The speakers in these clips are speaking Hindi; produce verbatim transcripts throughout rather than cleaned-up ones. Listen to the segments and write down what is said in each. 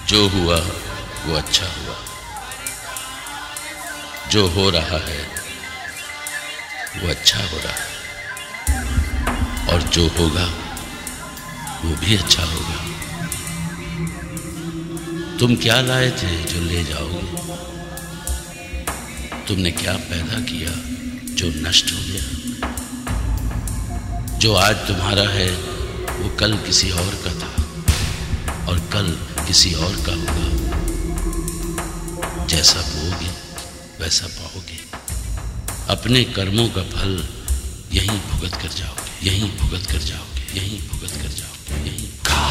जो हुआ वो अच्छा हुआ, जो हो रहा है वो अच्छा हो रहा है, और जो होगा वो भी अच्छा होगा। तुम क्या लाए थे जो ले जाओगे? तुमने क्या पैदा किया जो नष्ट हो गया? जो आज तुम्हारा है वो कल किसी और का था, और कल किसी और का होगा। जैसा बोओगे वैसा पाओगे। अपने कर्मों का फल यहीं भुगत कर जाओगे, यहीं भुगत कर जाओगे, यहीं भुगत कर जाओगे, यहीं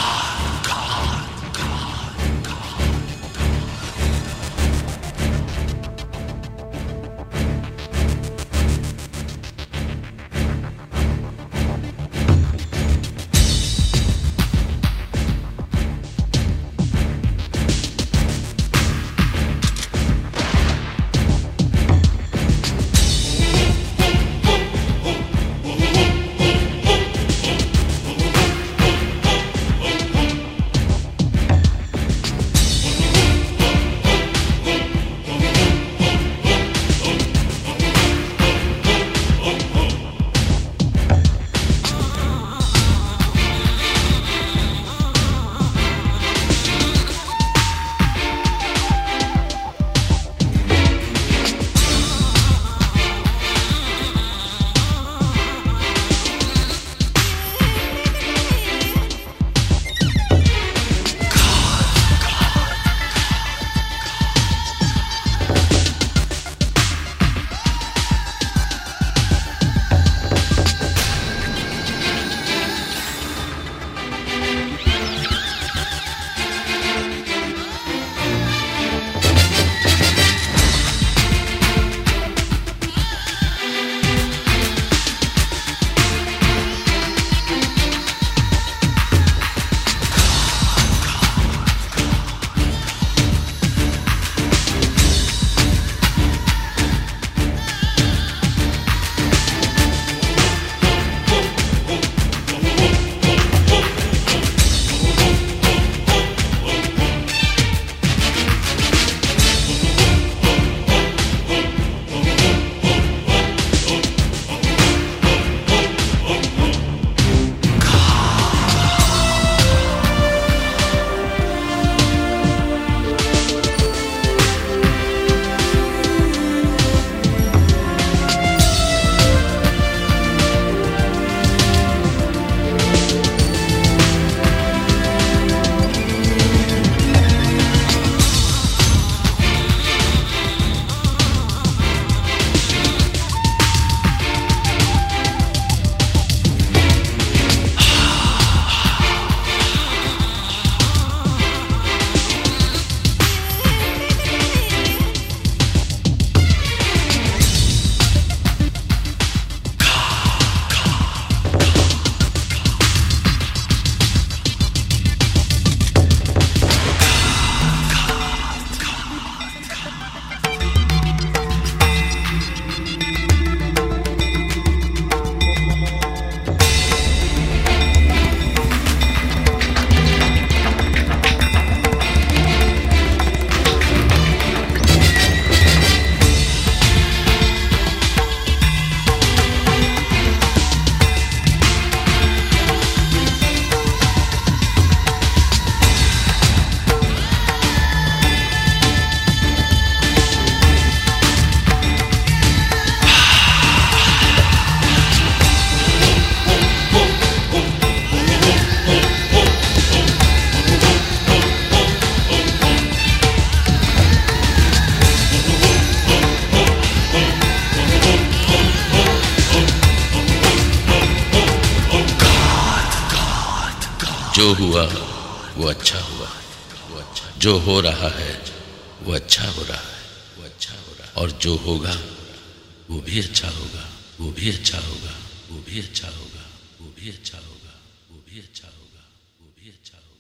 जो हुआ वो अच्छा हुआ, वो अच्छा, जो हो रहा है वो अच्छा हो रहा है, वो अच्छा हो रहा है, और जो होगा वो भी अच्छा होगा, वो भी अच्छा होगा, वो भी अच्छा होगा, वो भी अच्छा होगा, वो भी अच्छा होगा, वो भी अच्छा होगा।